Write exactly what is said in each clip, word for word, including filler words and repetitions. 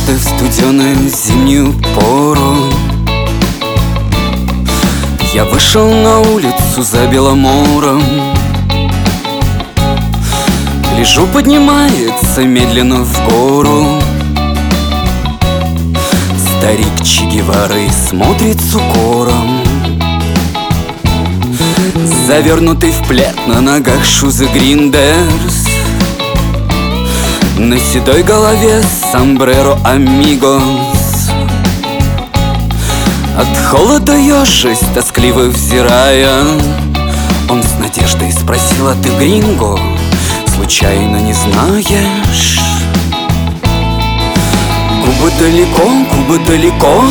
Однажды в студеную зимнюю пору я вышел на улицу за Беломором. Гляжу, поднимается медленно в гору старик Че Гевара и смотрит с укором. Завернутый в плед, на ногах шузы Гриндерс, на седой голове сомбреро Амигос. От холода ежась, тоскливо взирая, он с надеждой спросил: а ты гринго, случайно не знаешь? Куба далеко, Куба далеко,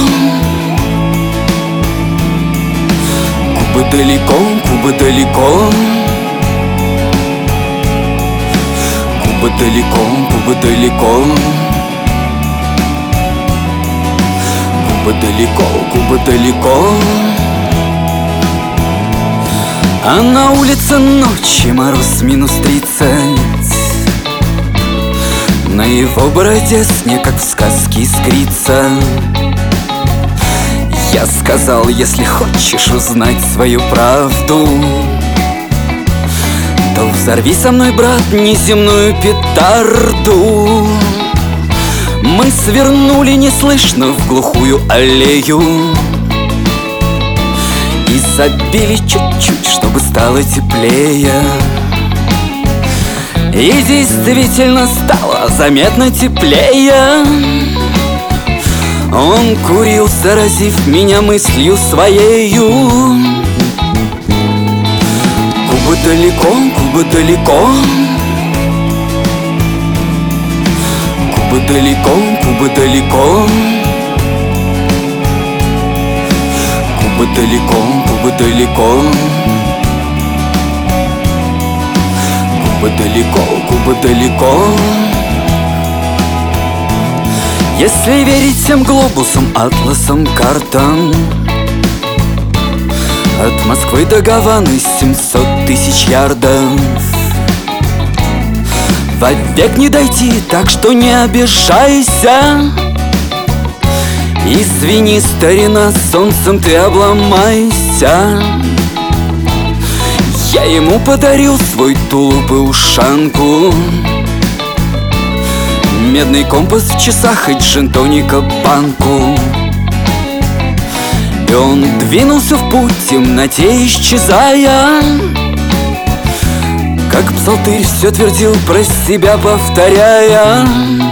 Куба далеко, Куба далеко, Куба далеко, Куба далеко, Куба далеко, Куба далеко. А на улице ночи мороз минус тридцать. На его бороде снег, как в сказке, искрится. Я сказал: если хочешь узнать свою правду, то взорви со мной, брат, неземную петарду. Мы свернули неслышно в глухую аллею и забили чуть-чуть, чтобы стало теплее. И действительно стало заметно теплее. Он курил, заразив меня мыслью своею. Куба далеко, Куба далеко, Куба далеко, Куба далеко, Куба далеко, Куба далеко, Куба далеко, Куба далеко. Если верить всем глобусам, атласам, картам, от Москвы до Гаваны семьсот тысяч ярдов. Вовек не дойти, так что не обижайся. Извини, старина, солнцем ты обломайся. Я ему подарил свой тулуп и ушанку, медный компас в часах и джин-тоника банку. И он двинулся в путь, в темноте исчезая. Как псалтырь все твердил про себя, повторяя: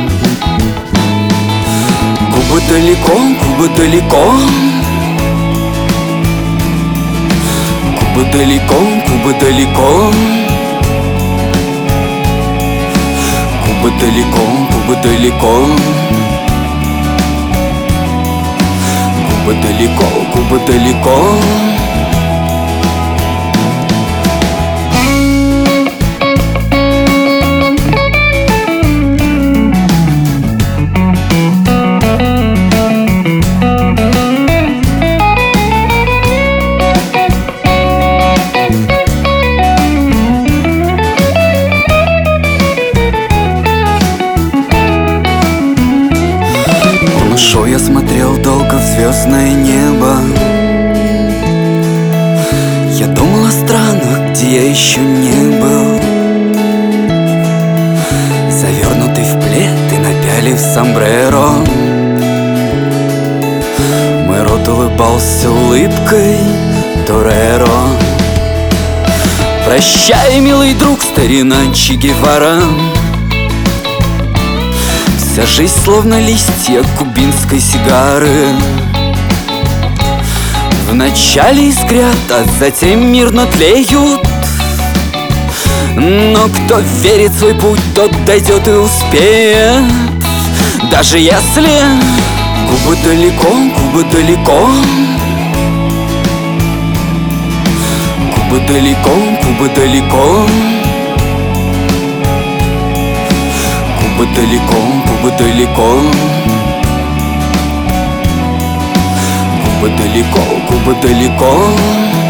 Куба далеко, Куба далеко, Куба далеко, Куба далеко, Куба далеко, Куба далеко, Куба далеко, Куба далеко. Шо я смотрел долго в звездное небо. Я думал о странах, где я еще не был. Завернутый в плед и напялив сомбреро, мой рот улыбался улыбкой тореро. Прощай, милый друг, старина Че Гевара. Вся жизнь словно листья кубинской сигары. Вначале искрят, а затем мирно тлеют. Но кто верит в свой путь, тот дойдет и успеет. Даже если Куба далеко, Куба далеко, Куба далеко, Куба далеко, Куба далеко, Куба далеко, Куба далеко, Куба далеко.